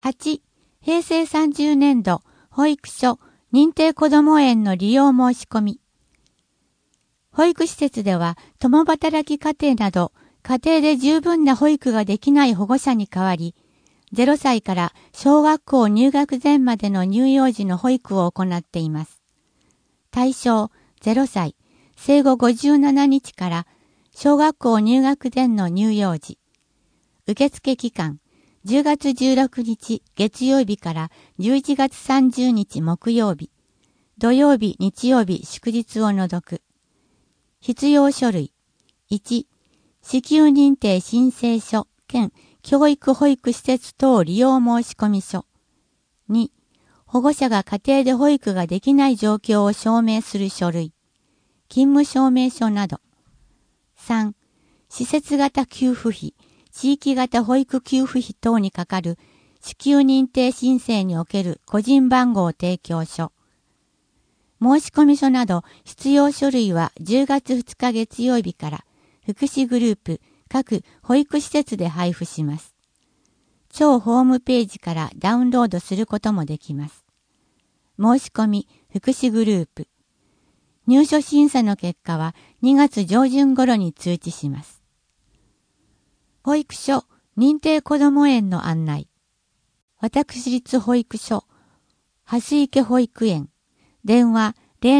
8、平成30年度保育所認定こども園の利用申し込み。保育施設では共働き家庭など家庭で十分な保育ができない保護者に代わり、0歳から小学校入学前までの乳幼児の保育を行っています。対象0歳、生後57日から小学校入学前の乳幼児。受付期間、10月16日月曜日から11月30日木曜日、土曜日、日曜日、祝日を除く。必要書類。1、支給認定申請書兼教育保育施設等利用申込書。2、保護者が家庭で保育ができない状況を証明する書類。勤務証明書など。3、施設型給付費、地域型保育給付費等にかかる支給認定申請における個人番号提供書。申込書など必要書類は10月2日月曜日から福祉グループ各保育施設で配布します。庁ホームページからダウンロードすることもできます。申し込み福祉グループ。入所審査の結果は2月上旬頃に通知します。保育所認定こども園の案内。私立保育所蓮池保育園電話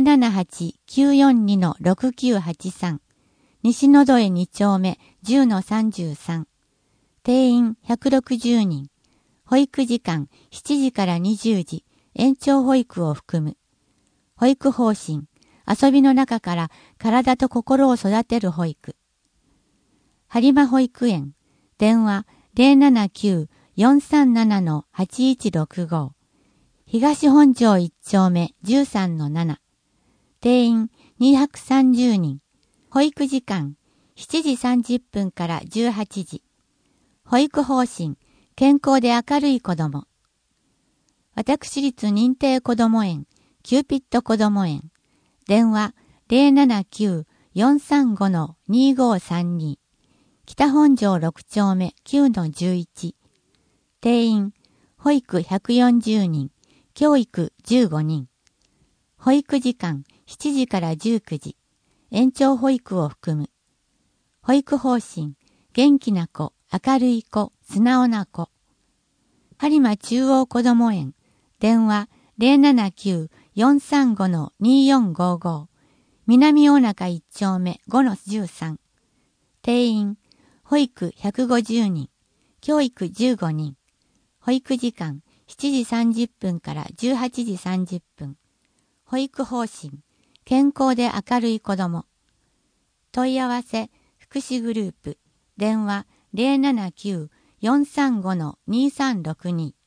078-942-6983 西野添2丁目 10-33 定員160人保育時間7時から20時延長保育を含む保育方針遊びの中から体と心を育てる保育播磨保育園電話 079-437-8165 東本町1丁目 13-7 定員230人保育時間7時30分から18時保育方針健康で明るい子ども私立認定こども園キューピットこども園電話 079-435-2532 北本庄6丁目 9-11 定員保育140人教育15人保育時間7時から19時延長保育を含む保育方針元気な子明るい子素直な子播磨中央こども園電話 079-435-2455 南大中1丁目 5-13 定員保育150人教育15人保育時間7時30分から18時30分保育方針健康で明るい子ども問い合わせ福祉グループ電話 079-435-2362